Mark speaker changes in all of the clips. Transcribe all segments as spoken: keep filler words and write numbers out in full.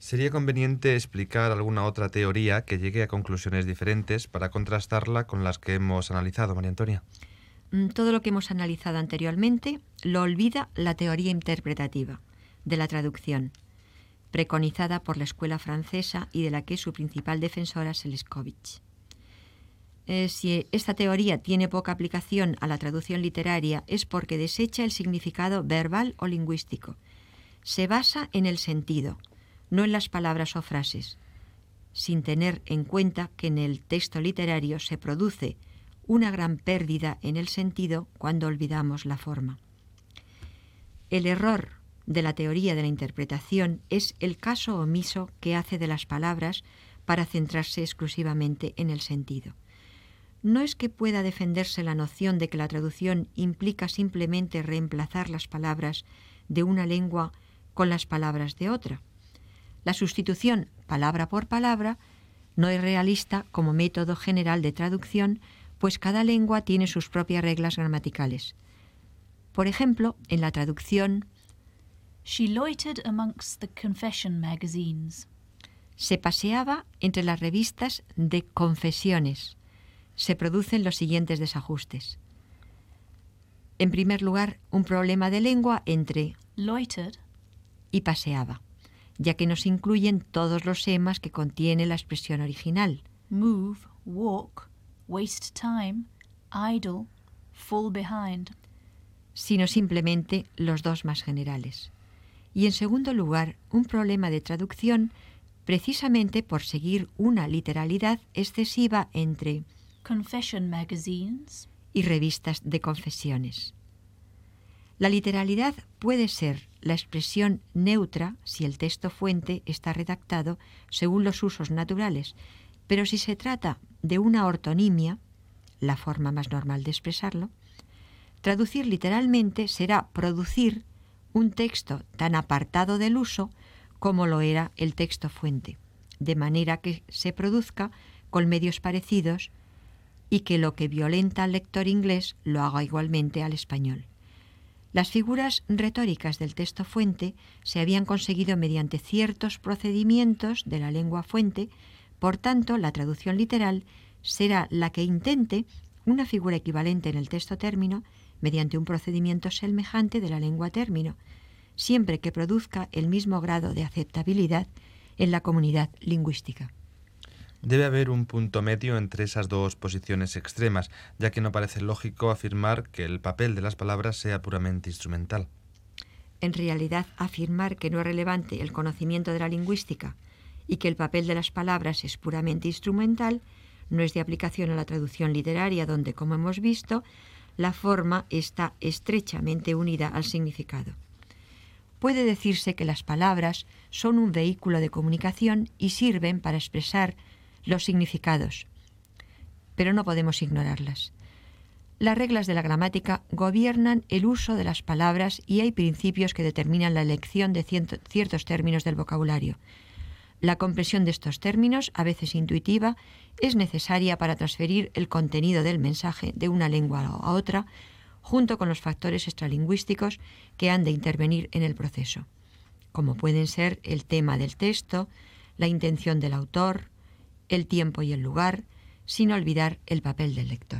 Speaker 1: Sería conveniente explicar alguna otra teoría que llegue a conclusiones diferentes para contrastarla con las que hemos analizado, María Antonia.
Speaker 2: Todo lo que hemos analizado anteriormente lo olvida la teoría interpretativa de la traducción, preconizada por la escuela francesa y de la que es su principal defensora Seleskovich. Eh, si esta teoría tiene poca aplicación a la traducción literaria es porque desecha el significado verbal o lingüístico. Se basa en el sentido, no en las palabras o frases, sin tener en cuenta que en el texto literario se produce una gran pérdida en el sentido cuando olvidamos la forma. El error de la teoría de la interpretación es el caso omiso que hace de las palabras para centrarse exclusivamente en el sentido. No es que pueda defenderse la noción de que la traducción implica simplemente reemplazar las palabras de una lengua con las palabras de otra. La sustitución palabra por palabra no es realista como método general de traducción, pues cada lengua tiene sus propias reglas gramaticales. Por ejemplo, en la traducción
Speaker 3: She loitered amongst the confession magazines.
Speaker 2: Se paseaba entre las revistas de confesiones. Se producen los siguientes desajustes. En primer lugar, un problema de lengua entre
Speaker 3: Loitered
Speaker 2: y paseaba, ya que no se incluyen todos los emas que contiene la expresión original.
Speaker 3: Move, walk, waste time, idle, fall behind.
Speaker 2: Sino simplemente los dos más generales. Y en segundo lugar, un problema de traducción precisamente por seguir una literalidad excesiva entre
Speaker 3: confession magazines
Speaker 2: y revistas de confesiones. La literalidad puede ser la expresión neutra si el texto fuente está redactado según los usos naturales, pero si se trata de una ortonimia, la forma más normal de expresarlo, traducir literalmente será producir un texto tan apartado del uso como lo era el texto fuente, de manera que se produzca con medios parecidos y que lo que violenta al lector inglés lo haga igualmente al español. Las figuras retóricas del texto fuente se habían conseguido mediante ciertos procedimientos de la lengua fuente, por tanto, la traducción literal será la que intente una figura equivalente en el texto término mediante un procedimiento semejante de la lengua término, siempre que produzca el mismo grado de aceptabilidad en la comunidad lingüística.
Speaker 1: Debe haber un punto medio entre esas dos posiciones extremas, ya que no parece lógico afirmar que el papel de las palabras sea puramente instrumental.
Speaker 2: En realidad, afirmar que no es relevante el conocimiento de la lingüística y que el papel de las palabras es puramente instrumental no es de aplicación a la traducción literaria, donde, como hemos visto, la forma está estrechamente unida al significado. Puede decirse que las palabras son un vehículo de comunicación y sirven para expresar los significados, pero no podemos ignorarlas. Las reglas de la gramática gobiernan el uso de las palabras y hay principios que determinan la elección de ciertos términos del vocabulario. La comprensión de estos términos, a veces intuitiva, es necesaria para transferir el contenido del mensaje de una lengua a otra, junto con los factores extralingüísticos que han de intervenir en el proceso, como pueden ser el tema del texto, la intención del autor, el tiempo y el lugar, sin olvidar el papel del lector.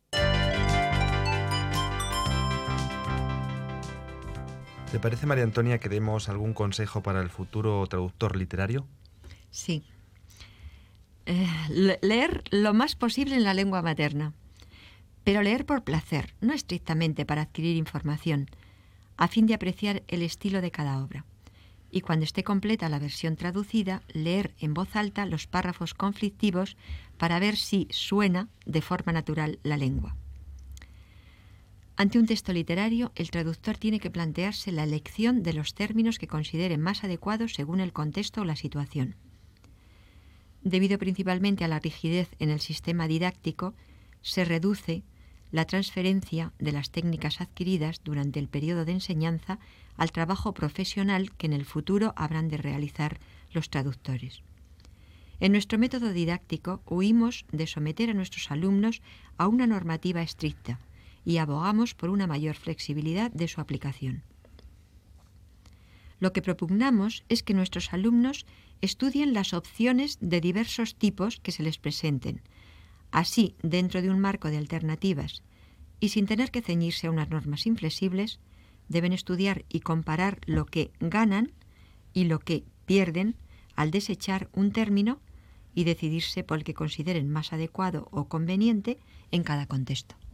Speaker 1: ¿Te parece, María Antonia, que demos algún consejo para el futuro traductor literario?
Speaker 2: Sí. Eh, leer lo más posible en la lengua materna, pero leer por placer, no estrictamente para adquirir información, a fin de apreciar el estilo de cada obra. Y cuando esté completa la versión traducida, leer en voz alta los párrafos conflictivos para ver si suena de forma natural la lengua. Ante un texto literario, el traductor tiene que plantearse la elección de los términos que considere más adecuados según el contexto o la situación. Debido principalmente a la rigidez en el sistema didáctico, se reduce la transferencia de las técnicas adquiridas durante el periodo de enseñanza al trabajo profesional que en el futuro habrán de realizar los traductores. En nuestro método didáctico huimos de someter a nuestros alumnos a una normativa estricta y abogamos por una mayor flexibilidad de su aplicación. Lo que propugnamos es que nuestros alumnos estudien las opciones de diversos tipos que se les presenten, así dentro de un marco de alternativas y sin tener que ceñirse a unas normas inflexibles, deben estudiar y comparar lo que ganan y lo que pierden al desechar un término y decidirse por el que consideren más adecuado o conveniente en cada contexto.